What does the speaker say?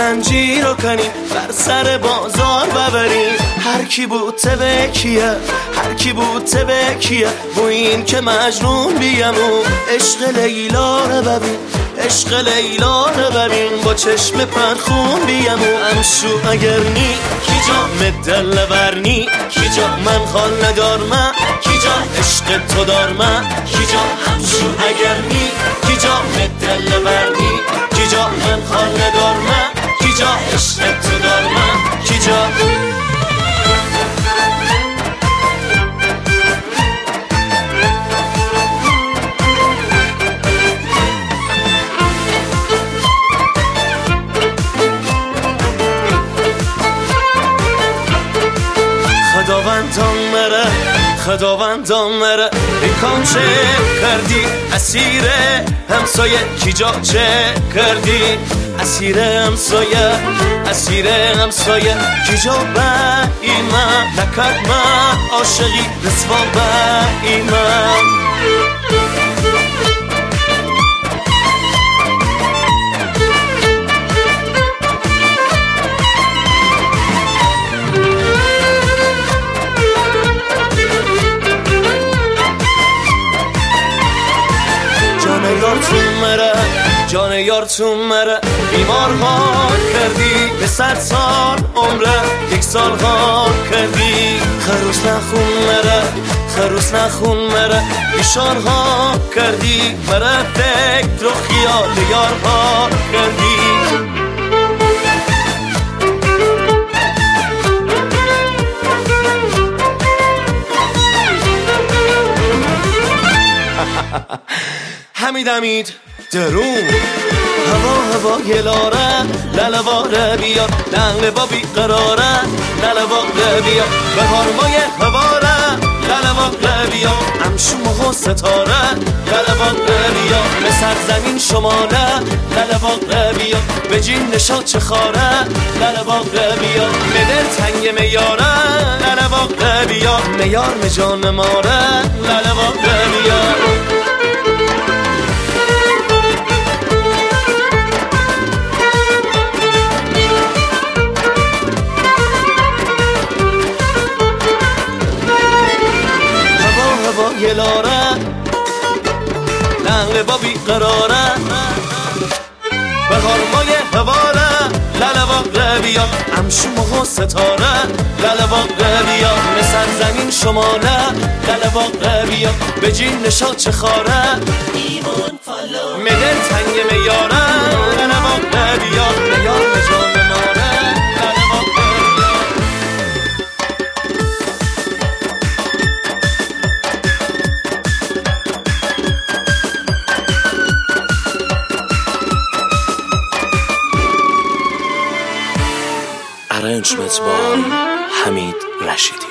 زنجیر رو کنیم بر سر بازار ببریم. هر کی بود تبکیه، هر کی بود تبکیه، با این که مجنون بیمو. عشق لیلا رو ببین، عشق لیلا رو ببین، با چشم پرخون بیمو. امشو اگر نی کی جا مدل ورنی کی جا، من خال ندارم کی جا، عشق تو دارم کی جا. همشو اگر نی کی جا مدل ورنی کی جا، من خال ندارم کی جا، عشق تو دارم کی جا. خداوندان مره بیکان چه کردی، اسیر همسایه کی جا چه کردی، اسیر همسایه، اسیر همسایه کی جا با ایمان نکرد من عاشقی رسوا با ایمان. جان یار تو مره بیمار ها کردی، به 100 سال عمره 1 سال ها کردی. خروس نخون مره، خروس نخون مره بیشار ها کردی، مره فکر و خیال یار ها کردی. حمید درون هوا گلاره لالواره بیار، لنگ با بیقراره لالواره بیار. بهار مای هواره لالواره بیار، امشو ماه ستاره لالواره بیار. به سرزمین شماله لالواره بیار، به جین نشاد چه خاره لالواره بیار. مدل تنگ میاره لالواره بیار، میار مجان ماره لالواره بیار. گلاره لنگ با بیقراره، بهار مای هواره لالواره بیار. امشو ماه ستاره لالواره بیار، به سرزمین شماله لالواره بیار. به جین نشاد چه خاره مدل تنگ میاره لالواره بیار، میار مجان ماره لالواره بیار. Arrangement by Hamid Rashidi.